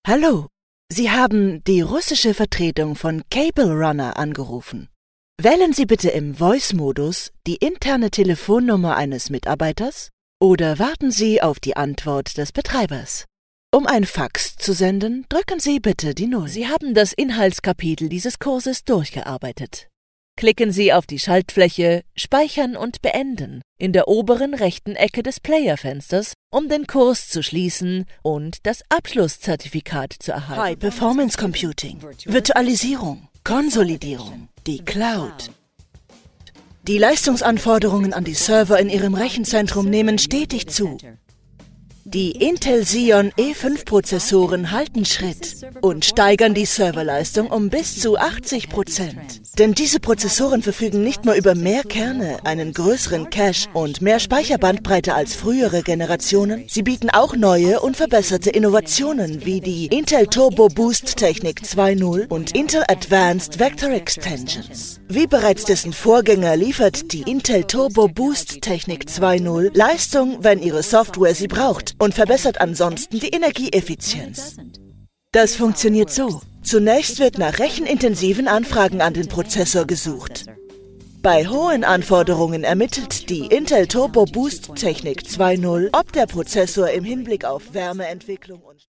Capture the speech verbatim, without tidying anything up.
Hallo, Sie haben die russische Vertretung von Cable Runner angerufen. Wählen Sie bitte im Voice-Modus die interne Telefonnummer eines Mitarbeiters oder warten Sie auf die Antwort des Betreibers. Um ein Fax zu senden, drücken Sie bitte die Null. Sie haben das Inhaltskapitel dieses Kurses durchgearbeitet. Klicken Sie auf die Schaltfläche Speichern und Beenden in der oberen rechten Ecke des Player-Fensters, um den Kurs zu schließen und das Abschlusszertifikat zu erhalten. High Performance Computing, Virtualisierung, Konsolidierung, die Cloud. Die Leistungsanforderungen an die Server in Ihrem Rechenzentrum nehmen stetig zu. Die Intel Xeon E fünf Prozessoren halten Schritt und steigern die Serverleistung um bis zu achtzig Prozent. Denn diese Prozessoren verfügen nicht nur über mehr Kerne, einen größeren Cache und mehr Speicherbandbreite als frühere Generationen, sie bieten auch neue und verbesserte Innovationen wie die Intel Turbo Boost Technik zwei Punkt null und Intel Advanced Vector Extensions. Wie bereits dessen Vorgänger liefert die Intel Turbo Boost Technik zwei Punkt null Leistung, wenn Ihre Software sie braucht, und verbessert ansonsten die Energieeffizienz. Das funktioniert so. Zunächst wird nach rechenintensiven Anfragen an den Prozessor gesucht. Bei hohen Anforderungen ermittelt die Intel Turbo Boost Technik zwei Punkt null, ob der Prozessor im Hinblick auf Wärmeentwicklung und